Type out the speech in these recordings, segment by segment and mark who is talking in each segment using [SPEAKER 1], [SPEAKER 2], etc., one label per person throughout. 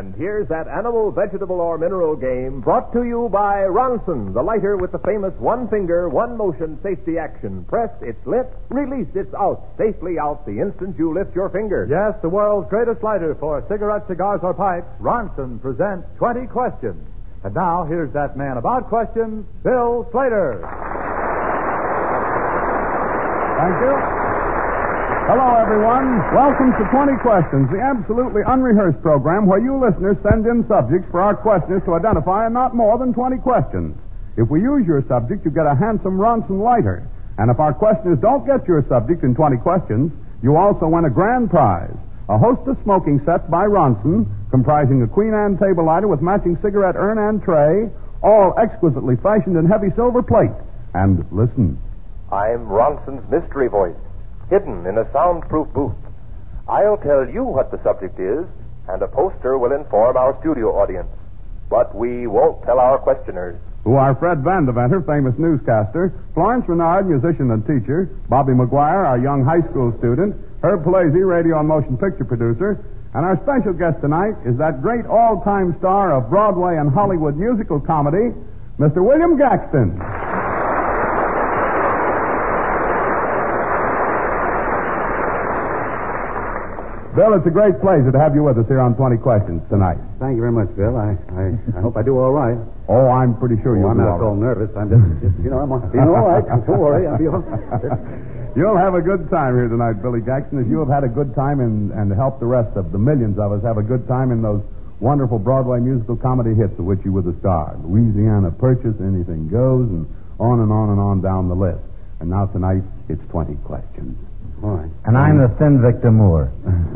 [SPEAKER 1] And here's that animal, vegetable, or mineral game brought to you by Ronson, the lighter with the famous one finger, one motion safety action. Press, it's lit. Release, it's out. Safely out the instant you lift your finger.
[SPEAKER 2] Yes, the world's greatest lighter for cigarettes, cigars, or pipes, Ronson presents 20 Questions. And now, here's that man about questions, Bill Slater.
[SPEAKER 3] Thank you. Hello, everyone. Welcome to 20 Questions, the absolutely unrehearsed program where you listeners send in subjects for our questioners to identify and not more than 20 questions. If we use your subject, you get a handsome Ronson lighter. And if our questioners don't get your subject in 20 questions, you also win a grand prize, a host of smoking sets by Ronson, comprising a Queen Anne table lighter with matching cigarette urn and tray, all exquisitely fashioned in heavy silver plate. And listen.
[SPEAKER 1] I'm Ronson's mystery voice, hidden in a soundproof booth. I'll tell you what the subject is, and a poster will inform our studio audience. But we won't tell our questioners.
[SPEAKER 3] Who are Fred Vandeventer, famous newscaster, Florence Renard, musician and teacher, Bobby McGuire, our young high school student, Herb Palazzi, radio and motion picture producer, and our special guest tonight is that great all-time star of Broadway and Hollywood musical comedy, Mr. William Gaxton. Bill, it's a great pleasure to have you with us here on 20 Questions tonight.
[SPEAKER 4] Thank you very much, Bill. I hope I do all right.
[SPEAKER 3] Oh, I'm pretty sure you'll
[SPEAKER 4] I'm
[SPEAKER 3] do
[SPEAKER 4] not
[SPEAKER 3] all
[SPEAKER 4] all nervous. I'm just I'm feeling all right. Don't worry. I'll be all right.
[SPEAKER 3] You'll have a good time here tonight, Billy Gaxton, as you have had a good time and helped the rest of the millions of us have a good time in those wonderful Broadway musical comedy hits of which you were the star. Louisiana Purchase, Anything Goes, and on and on and on down the list. And now tonight, it's 20 Questions.
[SPEAKER 4] All right.
[SPEAKER 5] And I'm the thin Victor Moore.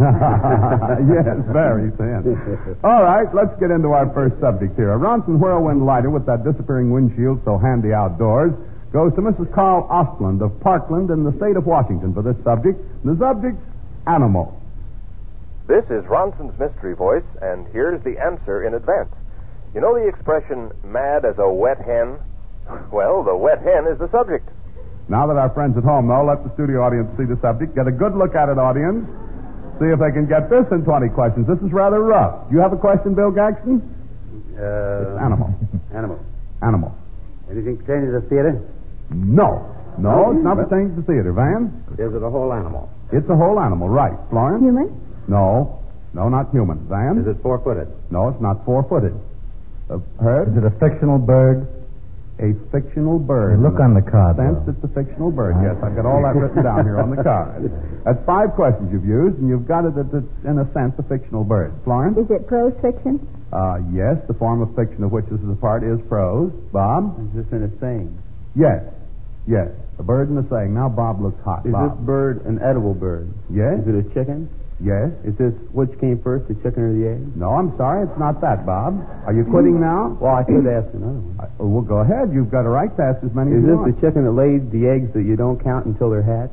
[SPEAKER 3] Yes, very thin. All right, let's get into our first subject here. A Ronson Whirlwind lighter with that disappearing windshield so handy outdoors goes to Mrs. Carl Ostland of Parkland in the state of Washington for this subject. The subject's animal.
[SPEAKER 1] This is Ronson's mystery voice, and here's the answer in advance. You know the expression, mad as a wet hen? Well, the wet hen is the subject.
[SPEAKER 3] Now that our friends at home know, let the studio audience see the subject. Get a good look at it, audience. See if they can get this in 20 questions. This is rather rough. Do you have a question, Bill Gaxton? It's animal. Animal.
[SPEAKER 4] Anything pertaining to the theater?
[SPEAKER 3] No, it's not pertaining to the theater. Van?
[SPEAKER 4] Is it a whole animal?
[SPEAKER 3] It's a whole animal, right. Florence?
[SPEAKER 6] Human?
[SPEAKER 3] No, not human. Van?
[SPEAKER 4] Is it four-footed?
[SPEAKER 3] No, it's not four-footed. Herb?
[SPEAKER 5] Is it a fictional bird?
[SPEAKER 3] A fictional bird.
[SPEAKER 5] Look on the card.
[SPEAKER 3] Sense it's a fictional bird. Yes, I've got all that written down here on the card. That's 5 questions you've used, and you've got it that it's, in a sense, a fictional bird. Florence?
[SPEAKER 6] Is it prose fiction?
[SPEAKER 3] Yes, the form of fiction of which this is a part is prose. Bob?
[SPEAKER 4] Is this in a saying?
[SPEAKER 3] Yes. A bird in a saying. Now Bob looks hot.
[SPEAKER 4] Is
[SPEAKER 3] Bob.
[SPEAKER 4] this bird an edible bird?
[SPEAKER 3] Yes.
[SPEAKER 4] Is it a chicken?
[SPEAKER 3] Yes.
[SPEAKER 4] Is this which came first, the chicken or the egg?
[SPEAKER 3] No, I'm sorry, it's not that, Bob. Are you quitting now?
[SPEAKER 4] Well, I could ask another one.
[SPEAKER 3] Well, go ahead. You've got a right to ask as many as
[SPEAKER 4] Is
[SPEAKER 3] you
[SPEAKER 4] this
[SPEAKER 3] want.
[SPEAKER 4] the chicken that laid the eggs that you don't count until they're hatched?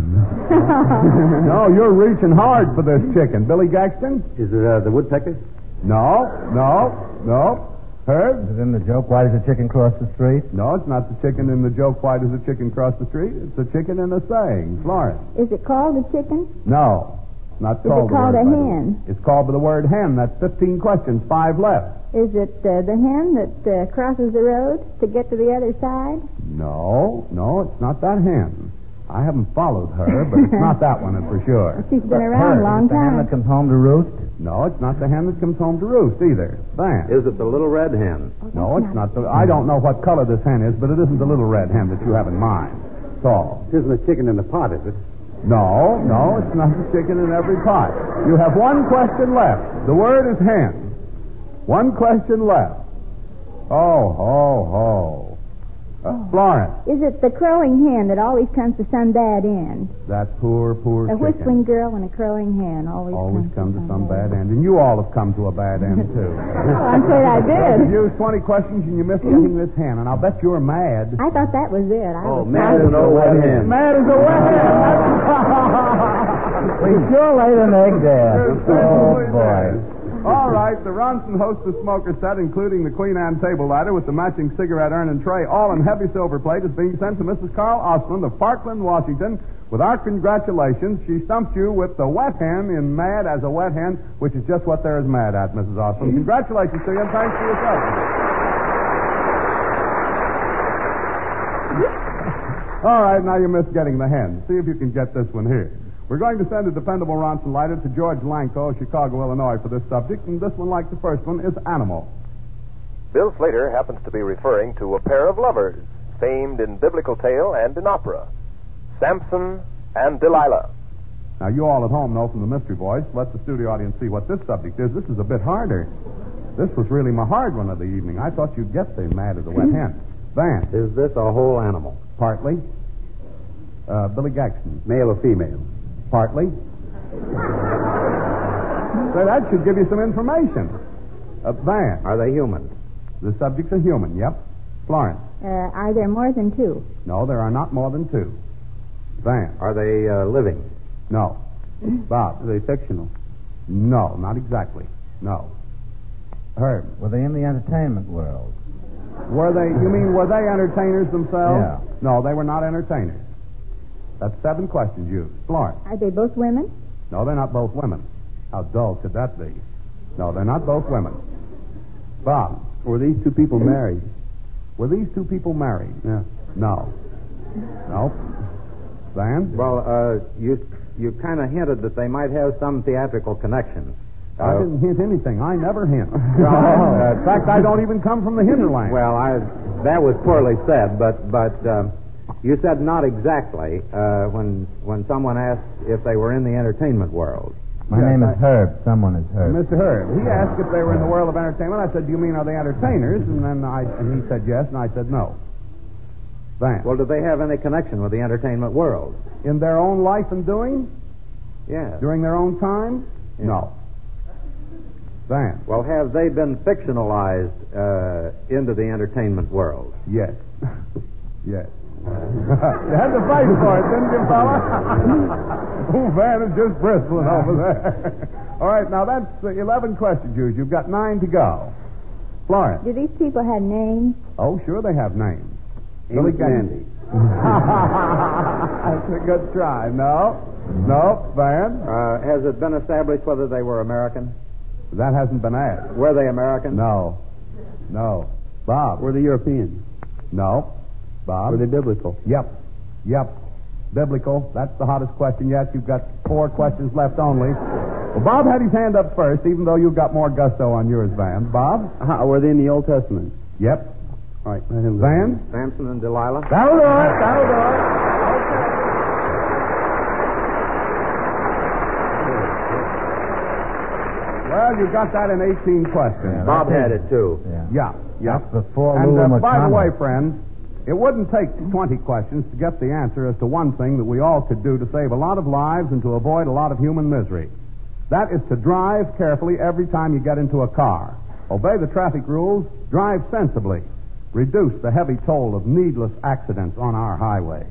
[SPEAKER 3] No, you're reaching hard for this chicken. Billy Gaxton?
[SPEAKER 4] Is it the woodpecker?
[SPEAKER 3] No. Herb?
[SPEAKER 5] Is it in the joke, why does a chicken cross the street?
[SPEAKER 3] No, it's not the chicken in the joke, why does a chicken cross the street? It's the chicken in the saying. Florence?
[SPEAKER 6] Is it called a chicken?
[SPEAKER 3] No. Not
[SPEAKER 6] Is
[SPEAKER 3] called
[SPEAKER 6] it called
[SPEAKER 3] the word,
[SPEAKER 6] a
[SPEAKER 3] by the way.
[SPEAKER 6] hen?
[SPEAKER 3] It's called by the word hen. That's 15 questions, 5 left.
[SPEAKER 6] Is it the hen that crosses the road to get to the other side?
[SPEAKER 3] No, it's not that hen. I haven't followed her, but it's not that one for sure.
[SPEAKER 6] She's been around a long
[SPEAKER 5] Is it the hen
[SPEAKER 6] time.
[SPEAKER 5] that comes home to roost?
[SPEAKER 3] No, it's not the hen that comes home to roost either. Van?
[SPEAKER 4] Is it the little red hen?
[SPEAKER 3] No, it's not the... I don't know what color this hen is, but it isn't the little red hen that you have in mind. It's all.
[SPEAKER 4] It isn't the chicken in the pot, is it?
[SPEAKER 3] No, it's not the chicken in every pot. You have 1 question left. The word is hen. 1 question left. Florence.
[SPEAKER 6] Is it the crowing hen that always comes to some bad end?
[SPEAKER 3] That poor
[SPEAKER 6] A
[SPEAKER 3] chicken.
[SPEAKER 6] whistling girl and a crowing hen always
[SPEAKER 3] come to some bad end. And you all have come to a bad end, too.
[SPEAKER 6] Oh, I'm afraid I did.
[SPEAKER 3] You used 20 questions and you missed getting this hen, and I'll bet you're mad.
[SPEAKER 6] I thought that was it.
[SPEAKER 4] Mad as an old wet hen.
[SPEAKER 3] Mad as a wet hen.
[SPEAKER 5] We sure laid an egg there. Oh, boy.
[SPEAKER 3] All right, the Ronson Hostess Smoker set, including the Queen Anne table lighter with the matching cigarette urn and tray, all in heavy silver plate, is being sent to Mrs. Carl Ostland of Parkland, Washington, With our congratulations, she stumped you with the wet hen in Mad as a Wet Hen, which is just what there is mad at, Mrs. Austin. Congratulations to you, and thanks for your service. All right, now you missed getting the hen. See if you can get this one here. We're going to send a dependable Ronson lighter to George Lanko of Chicago, Illinois for this subject, and this one, like the first one, is animal.
[SPEAKER 1] Bill Slater happens to be referring to a pair of lovers, famed in biblical tale and in opera, Samson and Delilah.
[SPEAKER 3] Now, you all at home know from the Mystery Voice. Let the studio audience see what this subject is. This is a bit harder. This was really my hard one of the evening. I thought you'd get the Mad as a Wet Hen. Van.
[SPEAKER 4] Is this a whole animal?
[SPEAKER 3] Partly. Billy Gaxton.
[SPEAKER 4] Male or female?
[SPEAKER 3] Partly. So that should give you some information. Van.
[SPEAKER 4] Are they human?
[SPEAKER 3] The subject's a human, yep. Florence.
[SPEAKER 6] Are there more than two?
[SPEAKER 3] No, there are not more than two. Van.
[SPEAKER 4] Are they living?
[SPEAKER 3] No. Bob.
[SPEAKER 4] Are they fictional?
[SPEAKER 3] No, not exactly. No. Herb.
[SPEAKER 5] Were they in the entertainment world?
[SPEAKER 3] Were they entertainers themselves?
[SPEAKER 5] Yeah.
[SPEAKER 3] No, they were not entertainers. That's 7 questions used. Florence.
[SPEAKER 6] Are they both women?
[SPEAKER 3] No, they're not both women. How dull could that be? No, they're not both women. Bob.
[SPEAKER 4] Were these two people married?
[SPEAKER 3] Were these two people married?
[SPEAKER 4] Yeah.
[SPEAKER 3] No. No. Van?
[SPEAKER 4] Well, you kind of hinted that they might have some theatrical connection.
[SPEAKER 3] I didn't hint anything. I never hint. In fact, I don't even come from the hinterland.
[SPEAKER 4] Well, that was poorly said, but you said not exactly when someone asked if they were in the entertainment world.
[SPEAKER 5] My name is Herb. Someone is Herb.
[SPEAKER 3] Mr. Herb. He asked if they were in the world of entertainment. I said, do you mean are they entertainers? And then he said yes, and I said no. Van.
[SPEAKER 4] Well, do they have any connection with the entertainment world?
[SPEAKER 3] In their own life and doing?
[SPEAKER 4] Yeah.
[SPEAKER 3] During their own time?
[SPEAKER 4] Yeah.
[SPEAKER 3] No. Van.
[SPEAKER 4] Well, have they been fictionalized into the entertainment world?
[SPEAKER 3] Yes. Yes. You had to fight for it, didn't you, fella? Oh, Van is just bristling over there. All right, now that's 11 questions used. You've got 9 to go. Florence.
[SPEAKER 6] Do these people have names?
[SPEAKER 3] Oh, sure they have names.
[SPEAKER 4] Billy Gandy.
[SPEAKER 3] That's a good try. No. Van.
[SPEAKER 4] Has it been established whether they were American?
[SPEAKER 3] That hasn't been asked.
[SPEAKER 4] Were they American?
[SPEAKER 3] No. Bob.
[SPEAKER 4] Were they European?
[SPEAKER 3] No. Bob.
[SPEAKER 4] Were they biblical?
[SPEAKER 3] Yep. Biblical. That's the hottest question yet. You've got 4 questions left only. Well, Bob had his hand up first, even though you've got more gusto on yours, Van. Bob?
[SPEAKER 4] Were they in the Old Testament?
[SPEAKER 3] Yep.
[SPEAKER 4] All right.
[SPEAKER 3] Van?
[SPEAKER 4] Samson and Delilah?
[SPEAKER 3] That'll do it. Well, you got that in 18 questions.
[SPEAKER 5] Yeah,
[SPEAKER 4] Bob had it, too.
[SPEAKER 3] Yeah.
[SPEAKER 5] That's before
[SPEAKER 3] And
[SPEAKER 5] Lulu
[SPEAKER 3] by the
[SPEAKER 5] McConnell.
[SPEAKER 3] way, friends, it wouldn't take 20 questions to get the answer as to one thing that we all could do to save a lot of lives and to avoid a lot of human misery. That is to drive carefully every time you get into a car. Obey the traffic rules. Drive sensibly. Reduce the heavy toll of needless accidents on our highways.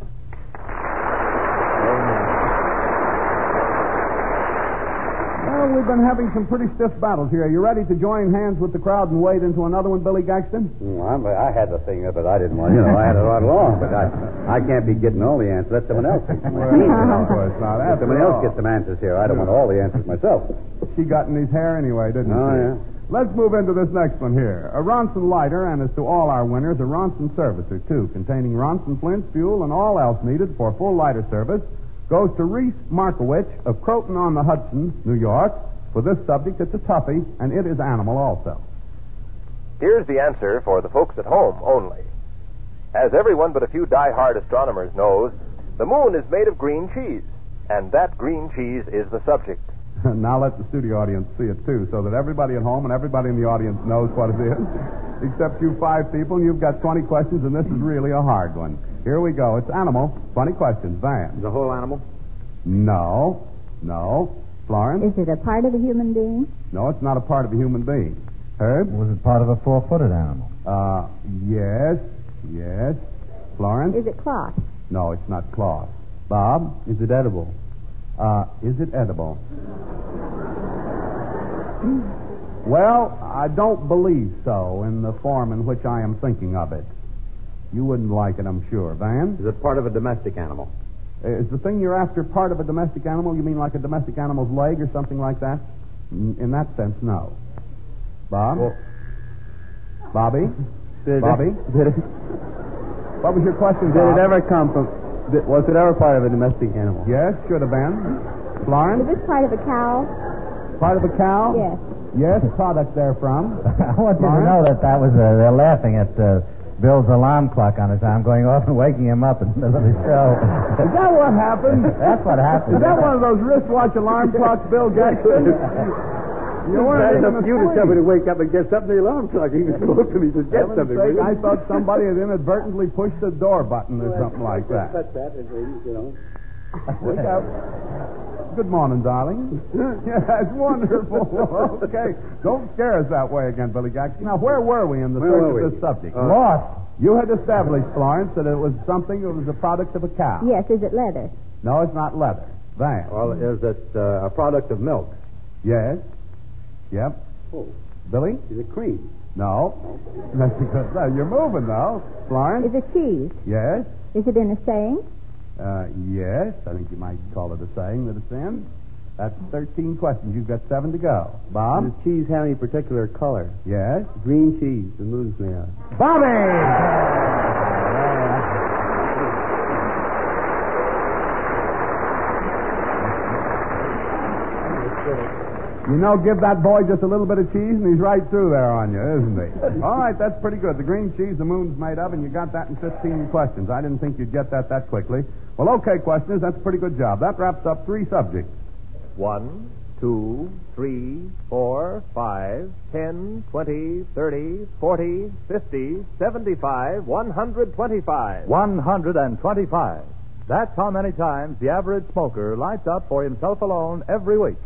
[SPEAKER 3] Well, we've been having some pretty stiff battles here. Are you ready to join hands with the crowd and wade into another one, Billy Gaxton?
[SPEAKER 4] I had the thing, but I didn't want to. I had it right along, but I can't be getting all the answers. Let someone else.
[SPEAKER 3] Of course not.
[SPEAKER 4] Let someone else get some answers here. I don't want all the answers myself.
[SPEAKER 3] She got in his hair anyway, didn't she?
[SPEAKER 4] Oh, yeah.
[SPEAKER 3] Let's move into this next one here. A Ronson lighter, and as to all our winners, a Ronson servicer, too, containing Ronson flints, fuel, and all else needed for full lighter service, goes to Reese Markowitz of Croton-on-the-Hudson, New York. For this subject, it's a toughie, and it is animal also.
[SPEAKER 1] Here's the answer for the folks at home only. As everyone but a few die-hard astronomers knows, the moon is made of green cheese, and that green cheese is the subject.
[SPEAKER 3] Now let the studio audience see it, too, so that everybody at home and everybody in the audience knows what it is, except you 5 people, and you've got 20 questions, and this is really a hard one. Here we go. It's animal. 20 questions. Van.
[SPEAKER 4] The whole animal?
[SPEAKER 3] No. Florence?
[SPEAKER 6] Is it a part of a human being?
[SPEAKER 3] No, it's not a part of a human being. Herb?
[SPEAKER 5] Was it part of a 4-footed animal?
[SPEAKER 3] Yes. Florence?
[SPEAKER 6] Is it cloth?
[SPEAKER 3] No, it's not cloth. Bob?
[SPEAKER 4] Is it edible?
[SPEAKER 3] Is it edible? Well, I don't believe so in the form in which I am thinking of it. You wouldn't like it, I'm sure. Van?
[SPEAKER 4] Is it part of a domestic animal?
[SPEAKER 3] Is the thing you're after part of a domestic animal? You mean like a domestic animal's leg or something like that? In that sense, no. Bob? Bobby? Bobby? What was your question, Bob?
[SPEAKER 7] Did it ever come from... Was it ever part of a domestic animal?
[SPEAKER 3] Yes, should have been. Florence?
[SPEAKER 6] Is this part of a cow?
[SPEAKER 3] Part of a cow?
[SPEAKER 6] Yes.
[SPEAKER 3] Yes, product therefrom.
[SPEAKER 5] I want you to know that was they're laughing at Bill's alarm clock on his arm going off and waking him up in the middle of the show.
[SPEAKER 3] Is that what happened?
[SPEAKER 5] That's what happened.
[SPEAKER 3] Is that one of those wristwatch alarm clocks, Bill Jackson? You weren't even
[SPEAKER 7] you to tell me to wake up and get something the alarm clock. He was supposed to be to get something.
[SPEAKER 3] Sake, I thought somebody had inadvertently pushed the door button or something like that.
[SPEAKER 7] Cut that, you know.
[SPEAKER 3] Wake up. Good morning, darling. Yeah, that's wonderful. Okay. Don't scare us that way again, Billy Jackson. Now, where were we in the search of this subject?
[SPEAKER 5] Lost.
[SPEAKER 3] You had established, Florence, that it was something that was a product of a cow.
[SPEAKER 6] Yes, is it leather?
[SPEAKER 3] No, it's not leather. Van.
[SPEAKER 4] Well, is it a product of milk?
[SPEAKER 3] Yes. Yep.
[SPEAKER 7] Oh.
[SPEAKER 3] Billy?
[SPEAKER 7] Is it cream?
[SPEAKER 3] No. That's because you're moving, though. Florence?
[SPEAKER 6] Is it cheese?
[SPEAKER 3] Yes.
[SPEAKER 6] Is it in a saying?
[SPEAKER 3] Yes. I think you might call it a saying that it's in. That's 13 questions. You've got 7 to go. Bob?
[SPEAKER 7] Does cheese have any particular color?
[SPEAKER 3] Yes.
[SPEAKER 7] Green cheese, the moon's made out.
[SPEAKER 3] Bobby! You know, give that boy just a little bit of cheese, and he's right through there on you, isn't he? All right, that's pretty good. The green cheese the moon's made of, and you got that in 15 questions. I didn't think you'd get that quickly. Well, okay, questioners, that's a pretty good job. That wraps up 3 subjects.
[SPEAKER 1] 1, 2, 3, 4, 5, 10, 20, 30, 40, 50, 75, 125.
[SPEAKER 2] 125. That's how many times the average smoker lights up for himself alone every week.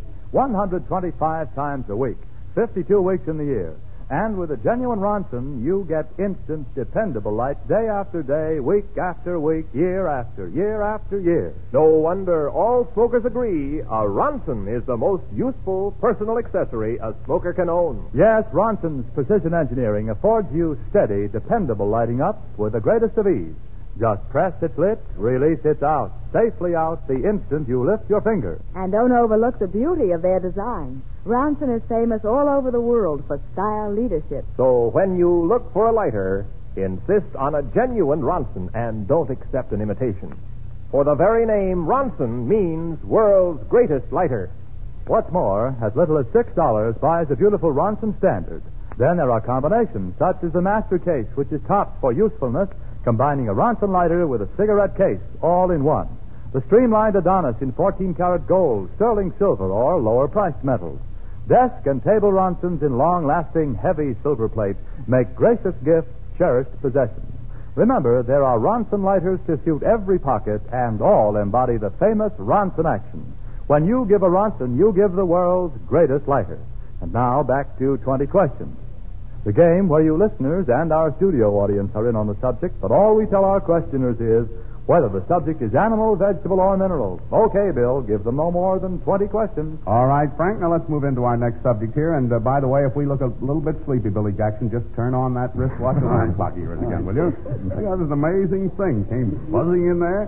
[SPEAKER 2] 125 times a week, 52 weeks in the year. And with a genuine Ronson, you get instant, dependable light day after day, week after week, year after year after year.
[SPEAKER 1] No wonder all smokers agree a Ronson is the most useful personal accessory a smoker can own.
[SPEAKER 2] Yes, Ronson's precision engineering affords you steady, dependable lighting up with the greatest of ease. Just press its lit, release its out, safely out the instant you lift your finger.
[SPEAKER 8] And don't overlook the beauty of their design. Ronson is famous all over the world for style leadership.
[SPEAKER 1] So when you look for a lighter, insist on a genuine Ronson and don't accept an imitation. For the very name Ronson means world's greatest lighter.
[SPEAKER 2] What's more, as little as $6 buys a beautiful Ronson Standard. Then there are combinations such as the Master Case, which is topped for usefulness, combining a Ronson lighter with a cigarette case, all in one. The streamlined Adonis in 14-karat gold, sterling silver, or lower-priced metals. Desk and table Ronsons in long-lasting, heavy silver plate make gracious gifts, cherished possessions. Remember, there are Ronson lighters to suit every pocket, and all embody the famous Ronson action. When you give a Ronson, you give the world's greatest lighter. And now, back to 20 questions. The game where you listeners and our studio audience are in on the subject, but all we tell our questioners is whether the subject is animal, vegetable, or mineral. Okay, Bill, give them no more than 20 questions.
[SPEAKER 3] All right, Frank, now let's move into our next subject here. And by the way, if we look a little bit sleepy, Billy Jackson, just turn on that wristwatch alarm clock of yours again, will you? That was an amazing thing. Came buzzing in there.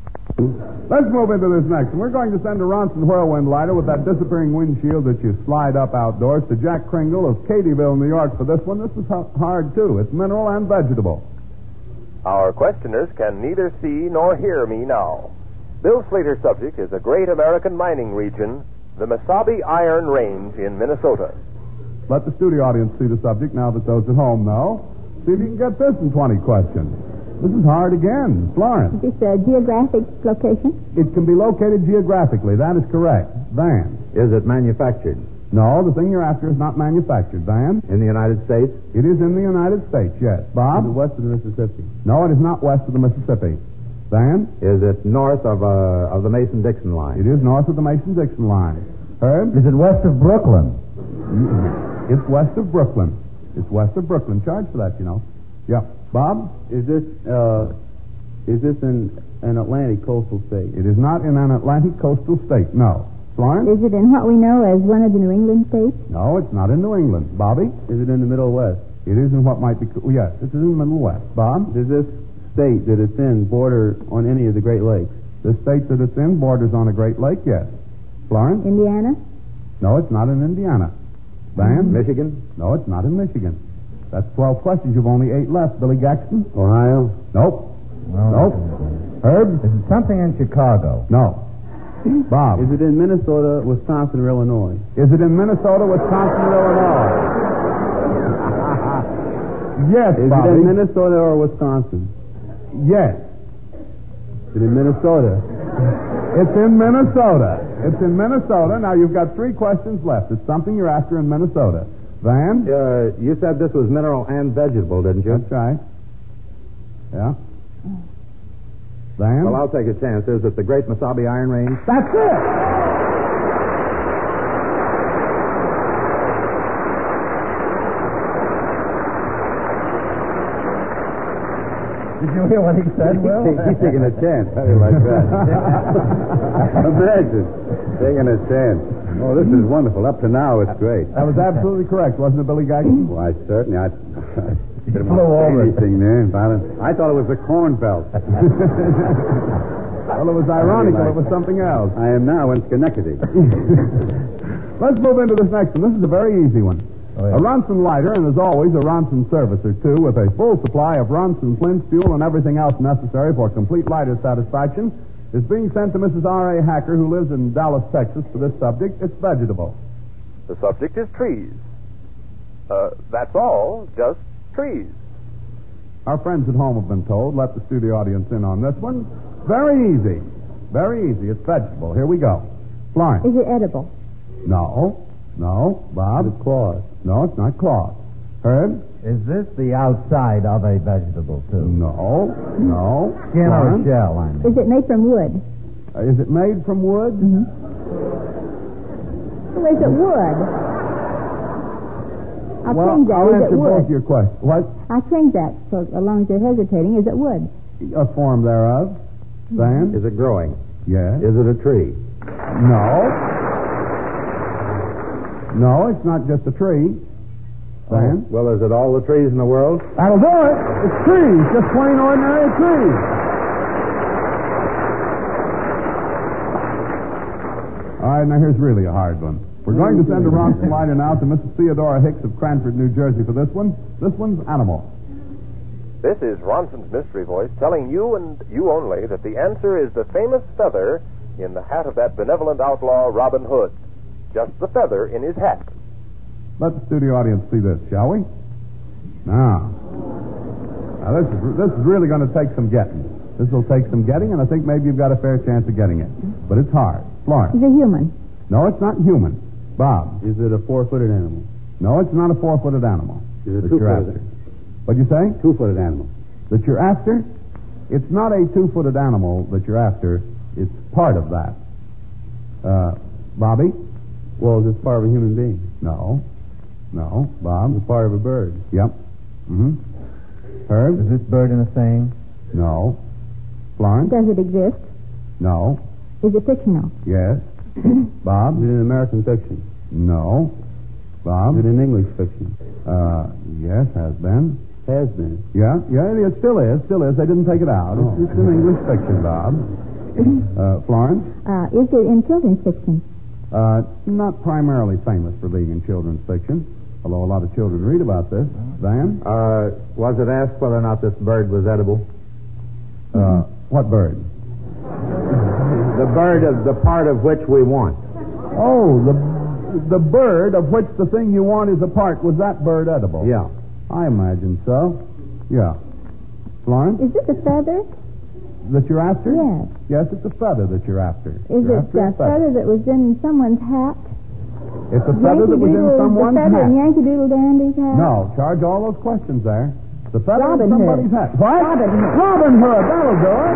[SPEAKER 3] Let's move into this next. And we're going to send a Ronson Whirlwind lighter with that disappearing windshield that you slide up outdoors to Jack Kringle of Katyville, New York for this one. This is hard, too. It's mineral and vegetable.
[SPEAKER 1] Our questioners can neither see nor hear me now. Bill Slater's subject is a great American mining region, the Mesabi Iron Range in Minnesota.
[SPEAKER 3] Let the studio audience see the subject now that those at home know. See if you can get this in 20 questions. This is hard again. Florence.
[SPEAKER 6] Is this a geographic location?
[SPEAKER 3] It can be located geographically. That is correct. Van.
[SPEAKER 4] Is it manufactured?
[SPEAKER 3] No, the thing you're after is not manufactured. Van.
[SPEAKER 4] In the United States?
[SPEAKER 3] It is in the United States, yes. Bob?
[SPEAKER 7] West of the Mississippi.
[SPEAKER 3] No, it is not west of the Mississippi. Van?
[SPEAKER 4] Is it north of the Mason-Dixon line?
[SPEAKER 3] It is north of the Mason-Dixon line. Herb?
[SPEAKER 5] Is it west of Brooklyn?
[SPEAKER 3] It's west of Brooklyn. It's west of Brooklyn. Charge for that, you know. Yeah. Bob?
[SPEAKER 7] Is this in an Atlantic coastal state?
[SPEAKER 3] It is not in an Atlantic coastal state, no. Florence?
[SPEAKER 6] Is it in what we know as one of the New England states?
[SPEAKER 3] No, it's not in New England. Bobby?
[SPEAKER 7] Is it in the Middle West?
[SPEAKER 3] It is in what might be... Yes, this is in the Middle West. Bob?
[SPEAKER 7] Does this state that it's in border on any of the Great Lakes?
[SPEAKER 3] The state that it's in borders on a Great Lake, yes. Florence?
[SPEAKER 6] Indiana?
[SPEAKER 3] No, it's not in Indiana. Van?
[SPEAKER 4] Michigan?
[SPEAKER 3] No, it's not in Michigan. That's 12 questions. You've only 8 left. Billy Gaxton?
[SPEAKER 7] Ohio?
[SPEAKER 3] Nope.
[SPEAKER 5] Well,
[SPEAKER 3] Nope. Herb?
[SPEAKER 5] Is it something in Chicago?
[SPEAKER 3] No. Bob?
[SPEAKER 7] Is it in Minnesota, Wisconsin, or Illinois?
[SPEAKER 3] Is it in Minnesota, Wisconsin, or Illinois? Yes,
[SPEAKER 7] Is
[SPEAKER 3] Bobby.
[SPEAKER 7] it in Minnesota or Wisconsin?
[SPEAKER 3] Yes.
[SPEAKER 7] Is it in Minnesota?
[SPEAKER 3] It's in Minnesota. It's in Minnesota. Now, you've got 3 questions left. It's something you're after in Minnesota. Van?
[SPEAKER 4] You said this was mineral and vegetable, didn't you?
[SPEAKER 3] That's right. Yeah. Van?
[SPEAKER 4] Well, I'll take a chance. Is it the Great Mesabi Iron Range?
[SPEAKER 3] That's it.
[SPEAKER 5] Did you hear what he said, Will?
[SPEAKER 7] He's taking a chance. How do you like that? Imagine taking a chance. Oh, this is wonderful. Up to now, it's great.
[SPEAKER 3] That was absolutely correct, wasn't it, Billy Gaxton?
[SPEAKER 7] Why, certainly. I didn't
[SPEAKER 5] flew
[SPEAKER 7] want to say
[SPEAKER 5] over it.
[SPEAKER 7] anything there. I thought it was the corn belt.
[SPEAKER 3] Well, it was ironical. It was something else.
[SPEAKER 7] I am now in Schenectady.
[SPEAKER 3] Let's move into this next one. This is a very easy one.
[SPEAKER 5] Oh, yeah.
[SPEAKER 3] A Ronson lighter, and as always, a Ronson servicer, too, with a full supply of Ronson flints, fuel, and everything else necessary for complete lighter satisfaction, is being sent to Mrs. R.A. Hacker, who lives in Dallas, Texas, for this subject. It's vegetable.
[SPEAKER 1] The subject is trees. That's all, just trees.
[SPEAKER 3] Our friends at home have been told. Let the studio audience in on this one. Very easy. Very easy. It's vegetable. Here we go. Florence.
[SPEAKER 6] Is it edible?
[SPEAKER 3] No. No. Bob?
[SPEAKER 7] It's claws.
[SPEAKER 3] No, it's not claws. Herb?
[SPEAKER 5] Is this the outside of a vegetable, too?
[SPEAKER 3] No. No.
[SPEAKER 5] Skin or
[SPEAKER 3] Florence?
[SPEAKER 5] shell, I mean.
[SPEAKER 6] Is it made from wood?
[SPEAKER 3] Is it made from wood?
[SPEAKER 6] Mm-hmm. Oh, is it wood? I'll change that.
[SPEAKER 3] I'll
[SPEAKER 6] Is it
[SPEAKER 3] answer
[SPEAKER 6] wood?
[SPEAKER 3] both your questions. What?
[SPEAKER 6] I'll change that so as long as you're hesitating. Is it wood?
[SPEAKER 3] A form thereof. Van?
[SPEAKER 4] Is it growing?
[SPEAKER 3] Yes.
[SPEAKER 4] Is it a tree?
[SPEAKER 3] No. No, it's not just a tree. Van?
[SPEAKER 4] Well, is it all the trees in the world?
[SPEAKER 3] That'll do it. It's trees. Just plain ordinary trees. All right, now here's really a hard one. We're going to send a Ronson lighter now to Mrs. Theodora Hicks of Cranford, New Jersey for this one. This one's animal.
[SPEAKER 1] This is Ronson's mystery voice telling you and you only that the answer is the famous feather in the hat of that benevolent outlaw, Robin Hood. Just the feather in his hat.
[SPEAKER 3] Let the studio audience see this, shall we? Now this is really going to take some getting. This will take some getting, and I think maybe you've got a fair chance of getting it. But it's hard. Florence.
[SPEAKER 6] Is it human?
[SPEAKER 3] No, it's not human. Bob.
[SPEAKER 7] Is it a 4-footed animal?
[SPEAKER 3] No, it's not a 4-footed animal.
[SPEAKER 7] Is it
[SPEAKER 3] that you're after.
[SPEAKER 7] 2-footed?
[SPEAKER 3] What'd you say?
[SPEAKER 7] 2-footed animal.
[SPEAKER 3] That you're after? It's not a 2-footed animal that you're after. It's part of that. Bobby?
[SPEAKER 7] Well, is it part of a human being?
[SPEAKER 3] No. No. Bob?
[SPEAKER 7] It's part of a bird.
[SPEAKER 3] Yep. Mm-hmm. Herb?
[SPEAKER 5] Is this bird in a thing?
[SPEAKER 3] No. Florence?
[SPEAKER 6] Does it exist?
[SPEAKER 3] No.
[SPEAKER 6] Is it fictional?
[SPEAKER 3] Yes. Bob?
[SPEAKER 7] Is it in American fiction?
[SPEAKER 3] No. Bob?
[SPEAKER 7] Is it in English fiction?
[SPEAKER 3] Yes, has been.
[SPEAKER 7] Has been.
[SPEAKER 3] Yeah, it still is. Still is. They didn't take it out.
[SPEAKER 7] Oh.
[SPEAKER 3] It's in English fiction, Bob. Florence?
[SPEAKER 6] Is it in children's fiction?
[SPEAKER 3] Not primarily famous for being in children's fiction, although a lot of children read about this. Van?
[SPEAKER 4] Was it asked whether or not this bird was edible?
[SPEAKER 3] What bird?
[SPEAKER 4] The bird of the part of which we want.
[SPEAKER 3] Oh, the bird of which the thing you want is a part. Was that bird edible?
[SPEAKER 4] Yeah.
[SPEAKER 3] I imagine so. Yeah. Florence?
[SPEAKER 6] Is this a feather?
[SPEAKER 3] That you're after?
[SPEAKER 6] Yes.
[SPEAKER 3] Yes, it's a feather that you're after.
[SPEAKER 6] Is
[SPEAKER 3] You're
[SPEAKER 6] it
[SPEAKER 3] after
[SPEAKER 6] a feather that was in someone's hat?
[SPEAKER 3] It's a feather that was in someone's
[SPEAKER 6] the feather
[SPEAKER 3] hat.
[SPEAKER 6] in Yankee Doodle Dandy's hat?
[SPEAKER 3] No, charge all those questions there. The feather
[SPEAKER 6] Robin
[SPEAKER 3] in somebody's
[SPEAKER 6] Hood.
[SPEAKER 3] hat. What?
[SPEAKER 6] Robin Hood.
[SPEAKER 3] Robin Hood, that'll do it.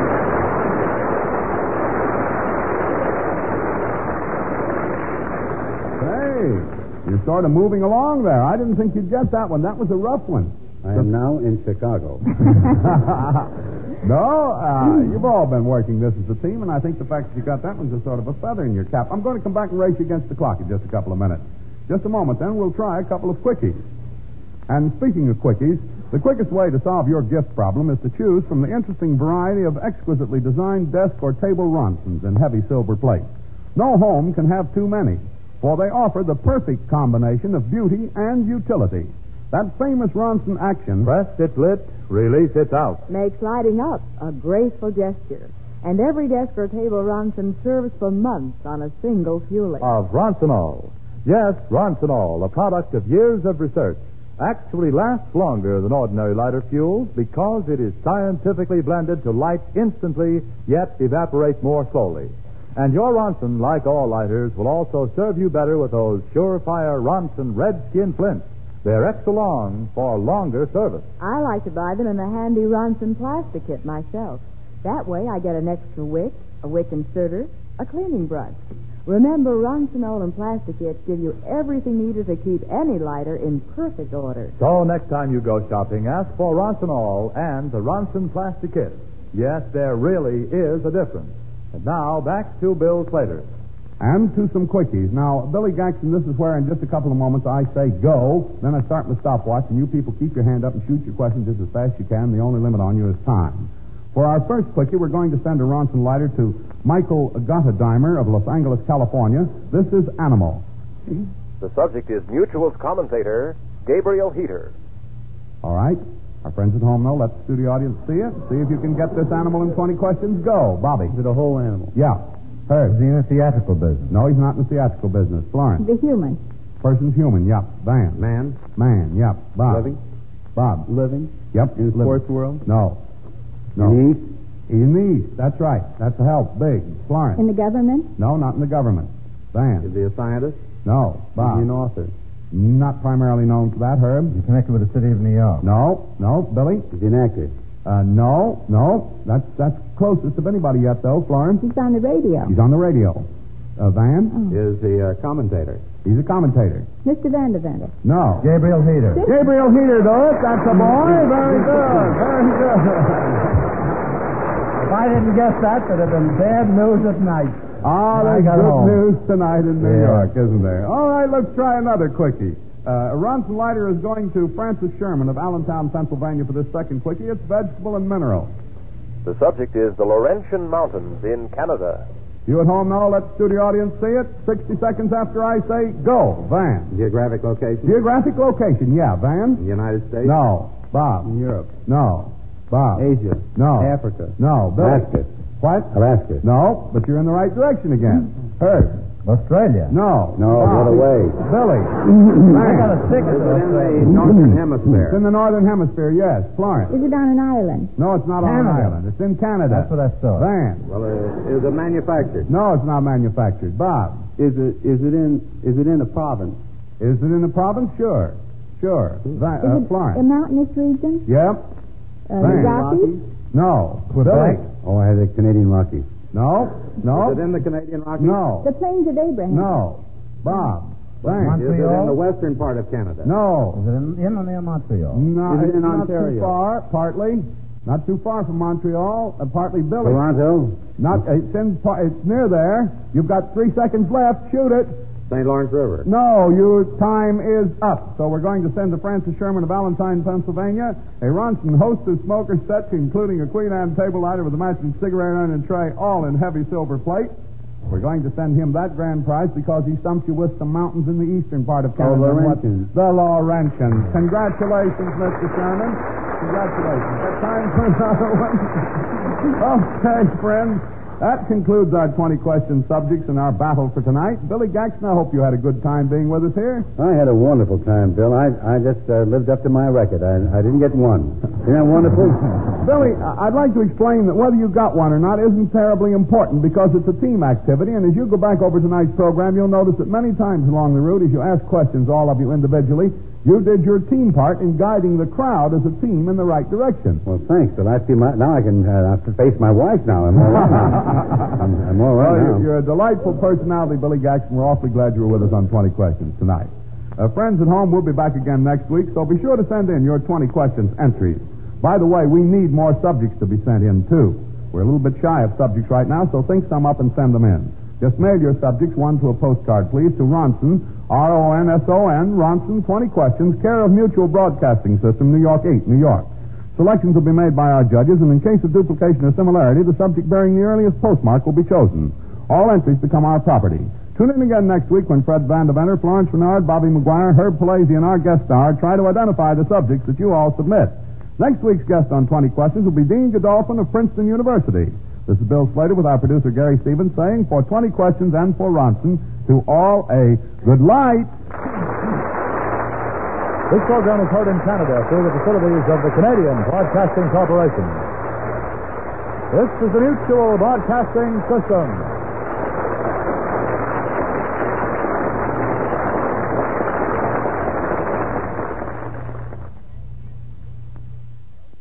[SPEAKER 3] Hey, you're sort of moving along there. I didn't think you'd get that one. That was a rough one.
[SPEAKER 7] I am now in Chicago.
[SPEAKER 3] No, you've all been working this as a team, and I think the fact that you got that one's a sort of a feather in your cap. I'm going to come back and race you against the clock in just a couple of minutes. Just a moment, then we'll try a couple of quickies. And speaking of quickies, The quickest way to solve your gift problem is to choose from the interesting variety of exquisitely designed desk or table Ronsons in heavy silver plate. No home can have too many, for they offer the perfect combination of beauty and utility. That famous Ronson action...
[SPEAKER 2] Press it's lit, release it's out.
[SPEAKER 8] Makes lighting up a graceful gesture. And every desk or table Ronson serves for months on a single fueling.
[SPEAKER 2] Of Ronsonol. Yes, Ronsonol, a product of years of research, actually lasts longer than ordinary lighter fuels because it is scientifically blended to light instantly, yet evaporate more slowly. And your Ronson, like all lighters, will also serve you better with those surefire Ronson Redskin flints. They're extra long for longer service.
[SPEAKER 8] I like to buy them in the handy Ronson plastic kit myself. That way I get an extra wick, a wick inserter, a cleaning brush. Remember, Ronsonol and plastic kits give you everything needed to keep any lighter in perfect order.
[SPEAKER 2] So next time you go shopping, ask for Ronsonol and the Ronson plastic kit. Yes, there really is a difference. And now, back to Bill Slater.
[SPEAKER 3] And to some quickies. Now, Billy Gaxton, this is where in just a couple of moments I say go, then I start my stopwatch, and you people keep your hand up and shoot your questions just as fast as you can. The only limit on you is time. For our first quickie, we're going to send a Ronson lighter to Michael Gottedimer of Los Angeles, California. This is Animal.
[SPEAKER 1] The subject is Mutual's commentator, Gabriel Heater.
[SPEAKER 3] All right. Our friends at home know. Let the studio audience see it. See if you can get this animal in 20 questions. Go, Bobby.
[SPEAKER 7] Is it a whole animal?
[SPEAKER 3] Yeah. Herb.
[SPEAKER 5] Is he in the theatrical business?
[SPEAKER 3] No, he's not in the theatrical business. Florence.
[SPEAKER 6] The human.
[SPEAKER 3] Person's human. Yep. Van.
[SPEAKER 4] Man?
[SPEAKER 3] Man. Yep. Bob.
[SPEAKER 7] Living?
[SPEAKER 3] Bob.
[SPEAKER 7] Living?
[SPEAKER 3] Yep.
[SPEAKER 7] In the sports world?
[SPEAKER 3] No. No.
[SPEAKER 7] In the East?
[SPEAKER 3] In the East. That's right. That's a help. Big. Florence.
[SPEAKER 6] In the government?
[SPEAKER 3] No, not in the government. Van.
[SPEAKER 4] Is he a scientist?
[SPEAKER 3] No. Bob.
[SPEAKER 7] Is he an author?
[SPEAKER 3] Not primarily known for that, Herb.
[SPEAKER 5] Is he connected with the city of New York?
[SPEAKER 3] No. No. Billy?
[SPEAKER 7] Is he an actor?
[SPEAKER 3] No. No. That's closest of anybody yet, though. Florence?
[SPEAKER 6] He's on the radio.
[SPEAKER 3] He's on the radio. Van?
[SPEAKER 4] Is he a commentator?
[SPEAKER 3] He's a commentator.
[SPEAKER 6] Mr. Vandeventer.
[SPEAKER 3] No.
[SPEAKER 5] Gabriel Heater.
[SPEAKER 3] Gabriel Heater, though. That's a boy. Very good. Very good.
[SPEAKER 5] If I didn't guess that, there'd have been bad news at night.
[SPEAKER 3] Ah,
[SPEAKER 5] I
[SPEAKER 3] there's
[SPEAKER 5] got
[SPEAKER 3] good
[SPEAKER 5] home.
[SPEAKER 3] news tonight in New
[SPEAKER 5] Yeah.
[SPEAKER 3] York, isn't there? All right, let's try another quickie. A Ronson lighter is going to Francis Sherman of Allentown, Pennsylvania for this second quickie. It's vegetable and mineral.
[SPEAKER 1] The subject is the Laurentian Mountains in Canada.
[SPEAKER 3] You at home know, let the studio audience see it. 60 seconds after I say go. Van.
[SPEAKER 4] Geographic location?
[SPEAKER 3] Geographic location, yeah. Van?
[SPEAKER 4] In the United States?
[SPEAKER 3] No. Bob?
[SPEAKER 7] In Europe?
[SPEAKER 3] No. Bob?
[SPEAKER 7] Asia?
[SPEAKER 3] No.
[SPEAKER 7] Africa?
[SPEAKER 3] No. Billy?
[SPEAKER 7] Alaska?
[SPEAKER 3] What?
[SPEAKER 7] Alaska?
[SPEAKER 3] No, but you're in the right direction again. Herb?
[SPEAKER 5] Australia.
[SPEAKER 3] No.
[SPEAKER 7] No,
[SPEAKER 3] Bob?
[SPEAKER 7] get away.
[SPEAKER 3] Billy?
[SPEAKER 5] I got a stick
[SPEAKER 4] Is
[SPEAKER 5] to
[SPEAKER 4] it in the
[SPEAKER 5] Australia.
[SPEAKER 4] northern
[SPEAKER 3] It's
[SPEAKER 4] hemisphere?
[SPEAKER 3] in the northern hemisphere, yes. Florence?
[SPEAKER 6] Is it on an island?
[SPEAKER 3] No, it's not on an
[SPEAKER 5] Canada.
[SPEAKER 3] island. It's in Canada.
[SPEAKER 5] That's what I saw.
[SPEAKER 3] Van?
[SPEAKER 4] Well, is it manufactured?
[SPEAKER 3] No, it's not manufactured. Bob?
[SPEAKER 7] Is it in a province?
[SPEAKER 3] Is it in the province? Sure. Sure.
[SPEAKER 6] Is it a
[SPEAKER 3] Florence?
[SPEAKER 6] mountainous region?
[SPEAKER 3] Yep.
[SPEAKER 6] The
[SPEAKER 3] Van.
[SPEAKER 6] Rockies?
[SPEAKER 3] No.
[SPEAKER 5] Quebec?
[SPEAKER 3] Billy?
[SPEAKER 7] Oh, I had the Canadian Rockies.
[SPEAKER 3] No. No.
[SPEAKER 4] Is it in the Canadian Rockies?
[SPEAKER 3] No.
[SPEAKER 6] The Plains of Abraham?
[SPEAKER 3] No. Bob? Van?
[SPEAKER 4] Is it in
[SPEAKER 5] Montreal?
[SPEAKER 4] the western part of Canada?
[SPEAKER 3] No.
[SPEAKER 5] Is it in or near Montreal?
[SPEAKER 3] No,
[SPEAKER 7] Is it
[SPEAKER 3] it's
[SPEAKER 7] in
[SPEAKER 3] not
[SPEAKER 7] Ontario?
[SPEAKER 3] too far, partly. Not too far from Montreal, partly Billy.
[SPEAKER 7] Toronto?
[SPEAKER 3] Not, it's near there. You've got 3 seconds left. Shoot it.
[SPEAKER 4] St. Lawrence River?
[SPEAKER 3] No, your time is up. So we're going to send to Francis Sherman of Allentown, Pennsylvania, a Ronson Hostess smoker set, including a Queen Anne table lighter with a matching cigarette urn and tray, all in heavy silver plate. We're going to send him that grand prize because he stumped you with some mountains in the eastern part of Canada.
[SPEAKER 7] Laurentians.
[SPEAKER 3] The Laurentians. Congratulations, Mr. Sherman. Congratulations. Got time for another one? Okay, friends. That concludes our 20 question subjects in our battle for tonight. Billy Gaxton, I hope you had a good time being with us here.
[SPEAKER 7] I had a wonderful time, Bill. I just lived up to my record. I didn't get one. Isn't that wonderful?
[SPEAKER 3] Billy, I'd like to explain that whether you got one or not isn't terribly important because it's a team activity, and as you go back over tonight's program, you'll notice that many times along the route, as you ask questions, all of you individually, you did your team part in guiding the crowd as a team in the right direction.
[SPEAKER 7] Well, thanks, Bill. Now I can face my wife now. I'm all right now. I'm all right now.
[SPEAKER 3] You're a delightful personality, Billy Gaxton. We're awfully glad you were with us on 20 Questions tonight. Friends at home, we'll be back again next week, so be sure to send in your 20 Questions entries. By the way, we need more subjects to be sent in, too. We're a little bit shy of subjects right now, so think some up and send them in. Just mail your subjects one to a postcard, please, to Ronson, R-O-N-S-O-N, Ronson, 20 Questions, care of Mutual Broadcasting System, New York 8, New York. Selections will be made by our judges, and in case of duplication or similarity, the subject bearing the earliest postmark will be chosen. All entries become our property. Tune in again next week when Fred Vandeventer, Florence Renard, Bobby McGuire, Herb Palazzi, and our guest star try to identify the subjects that you all submit. Next week's guest on 20 Questions will be Dean Godolphin of Princeton University. This is Bill Slater with our producer Gary Stevens saying, for 20 Questions and for Ronson, to all a good light.
[SPEAKER 2] This program is heard in Canada through the facilities of the Canadian Broadcasting Corporation. This is the Mutual Broadcasting System.